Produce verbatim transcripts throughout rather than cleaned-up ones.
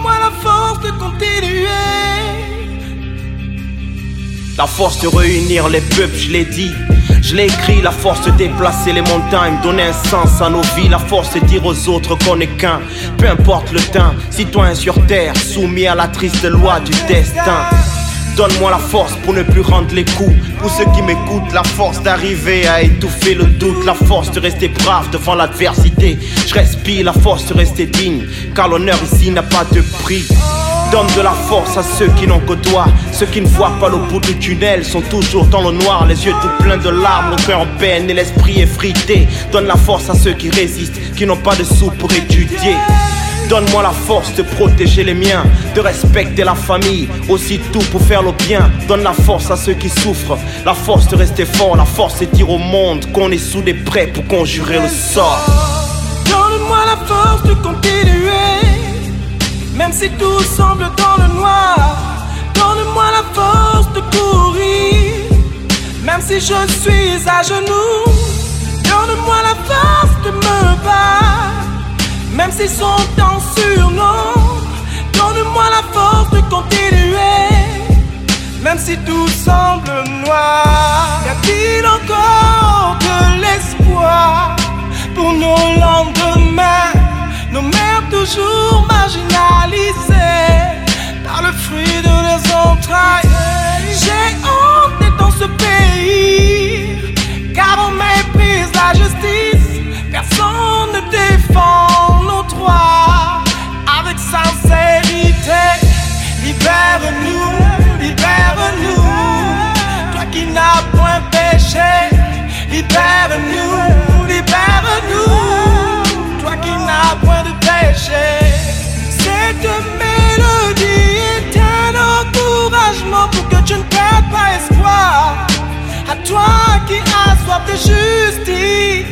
Donne-moi la force de continuer. La force de réunir les peuples, je l'ai dit. Je l'ai écrit, la force de déplacer les montagnes, donner un sens à nos vies. La force de dire aux autres qu'on est qu'un, peu importe le temps. Citoyen sur terre, soumis à la triste loi du destin. Donne-moi la force pour ne plus rendre les coups. Pour ceux qui m'écoutent, la force d'arriver à étouffer le doute. La force de rester brave devant l'adversité. Je respire, la force de rester digne, car l'honneur ici n'a pas de prix. Donne de la force à ceux qui n'ont que toi. Ceux qui ne voient pas le bout du tunnel sont toujours dans le noir, les yeux tout pleins de larmes, le cœur en peine et l'esprit effrité. Donne la force à ceux qui résistent, qui n'ont pas de sous pour étudier. Donne-moi la force de protéger les miens, de respecter la famille, aussi tout pour faire le bien. Donne la force à ceux qui souffrent, la force de rester fort, la force de dire au monde qu'on est soudés prêts pour conjurer le sort. Donne-moi la force de continuer, même si tout semble dans le noir. Donne-moi la force de courir, même si je suis à genoux. Donne-moi la force de me battre, même si son temps surnom. Donne-moi la force de continuer, même si tout semble noir. Y a-t-il encore de l'espoir pour nos lendemains, nos mères toujours marginalisées par le fruit de leurs entrailles? J'ai honte d'être dans ce pays, car on méprise la justice. Personne ne défend nos droits avec sincérité. Libère-nous, libère-nous, toi qui n'as point péché. Libère-nous, libère-nous, toi qui n'as point de péché. Cette mélodie est un encouragement pour que tu ne perdes pas espoir. À toi qui as soif de justice,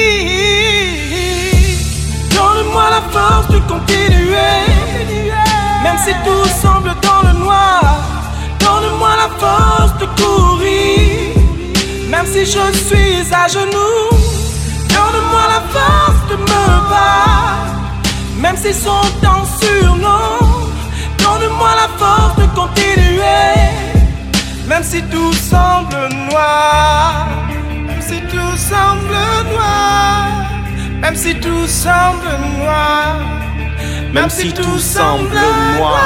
donne-moi la force de continuer, même si tout semble dans le noir. Donne-moi la force de courir, même si je suis à genoux. Donne-moi la force de me battre, même si son temps surnom. Donne-moi la force de continuer, même si tout semble noir. Même si tout semble noir. Même si tout semble noir. Même si tout semble noir.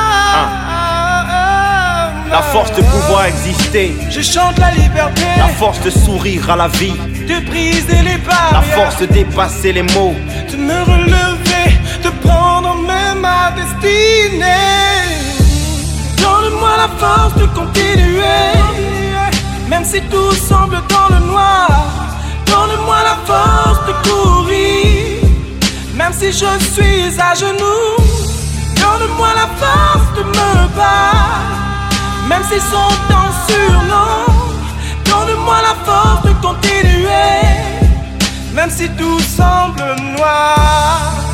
Ah. La force de pouvoir exister. Je chante la liberté. La force de sourire à la vie. De briser les barrières. La force de dépasser les mots. De me relever, de prendre en main ma destinée. Donne-moi la force de continuer, même si tout semble dans le noir. Donne-moi la force de courir, même si je suis à genoux. Donne-moi la force de me battre, même si son temps surnom. Donne-moi la force de continuer, même si tout semble noir.